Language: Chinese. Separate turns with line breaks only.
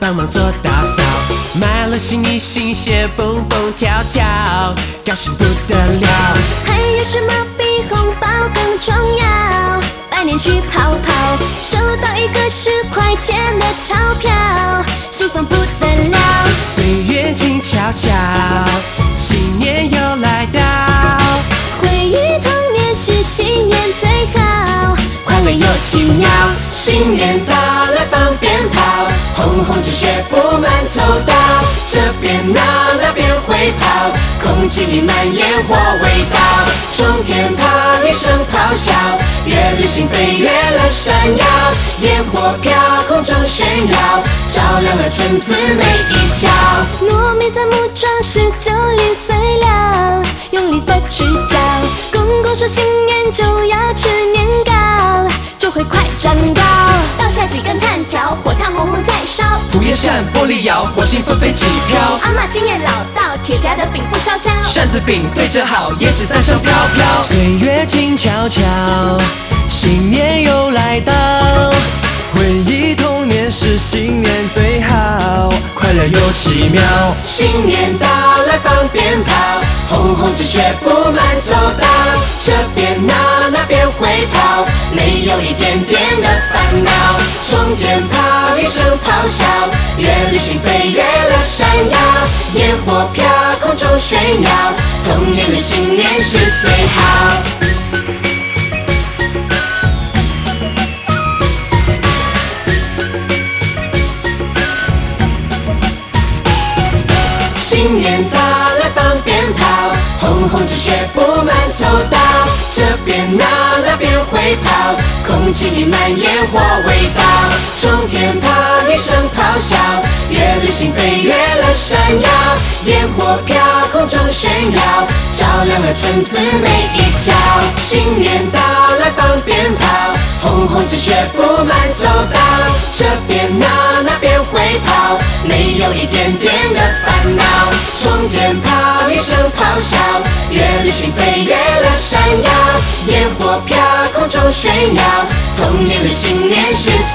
帮忙做打扫。买了新衣新鞋，蹦蹦跳跳，高兴不得了。
还有什么比红包更重要？拜年去跑跑，收到一个10块钱的钞票，兴奋不得了。
岁月静悄悄，新年又来到，
回忆童年是新年最好，
快乐又奇妙。新年到来放鞭炮，红红纸屑布满走道，这边闹那边会跑，空气里蔓延火味道。冲天炮一声咆哮，越旅行飞越了山腰，烟火飘空中炫耀，照亮了村子每一角。
糯米在木桩时就零碎了，用力的去嚼。公公说新年就要吃年糕，就会快长高。倒下几根炭条，火炭红红在烧，
虎烟扇玻璃摇，火星纷飞起飘。
阿嬷经验老道，铁夹的饼不烧焦，
扇子饼对着好，椰子蛋香飘飘。岁月静悄悄，新年又来到，回忆童年是新年最好，快乐又奇妙。新年到来放鞭炮，红红纸屑布满走道，这边闹那边会跑，没有一点点的烦恼。冲天炮一声咆哮，越旅行飞越了山腰，烟火飘空中炫耀，童年的新年是最好。新年到来放鞭炮，红红纸屑布满走道，这边闹那边会跑，空气里蔓延火味道。冲天炮一声咆哮，越旅行飞越了山腰，烟火飘空中炫耀，照亮了村子每一角。新年到来放鞭炮，红红纸屑布满走道，这边闹那边会跑，没有一点点的烦恼。冲天炮一声咆哮，越旅行飞越了山腰，烟火飘空中炫耀，童年的新年是